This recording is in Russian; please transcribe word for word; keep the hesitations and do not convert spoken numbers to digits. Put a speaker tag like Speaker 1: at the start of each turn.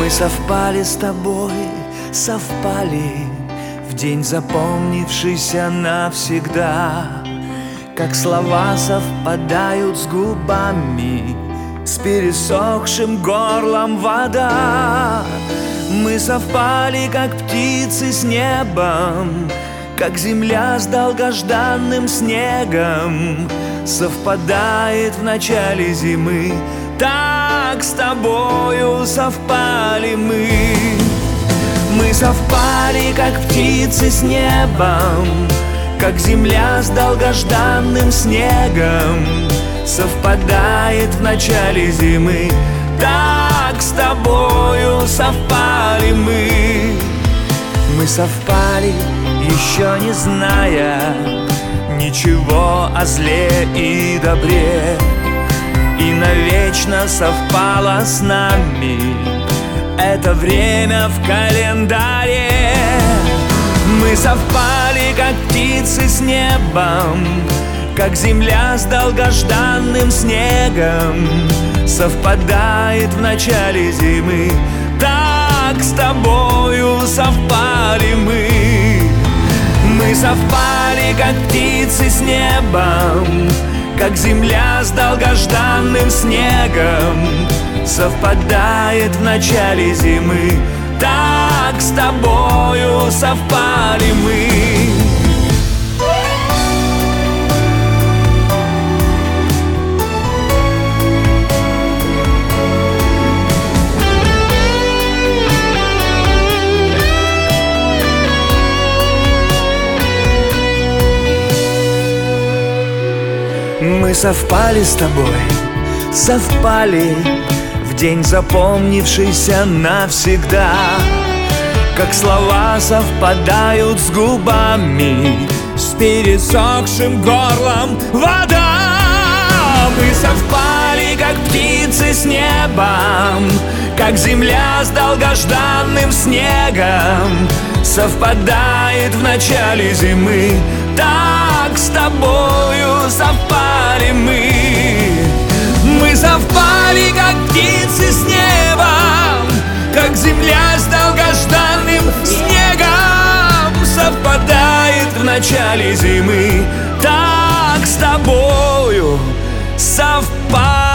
Speaker 1: Мы совпали с тобой, совпали в день, запомнившийся навсегда. Как слова совпадают с губами, с пересохшим горлом вода. Мы совпали, как птицы с небом, как земля с долгожданным снегом совпадает в начале зимы. Так с тобою совпали мы. Мы совпали, как птицы с небом, как земля с долгожданным снегом совпадает в начале зимы. Так с тобою совпали мы. Мы совпали, еще не зная ничего о зле и добре, и навечно совпало с нами это время в календаре. Мы совпали, как птицы с небом, как земля с долгожданным снегом совпадает в начале зимы. Так с тобою совпали мы. Мы совпали, как птицы с небом, как земля с долгожданным снегом совпадает в начале зимы. Так с тобою совпали мы. Мы совпали с тобой, совпали в день, запомнившийся навсегда. Как слова совпадают с губами, с пересохшим горлом вода. Мы совпали, как птицы с небом, как земля с долгожданным снегом совпадает в начале зимы. Так с тобою совпали мы. Мы совпали, как птицы с небом, как земля с долгожданным снегом совпадает в начале зимы. Так с тобою совпали.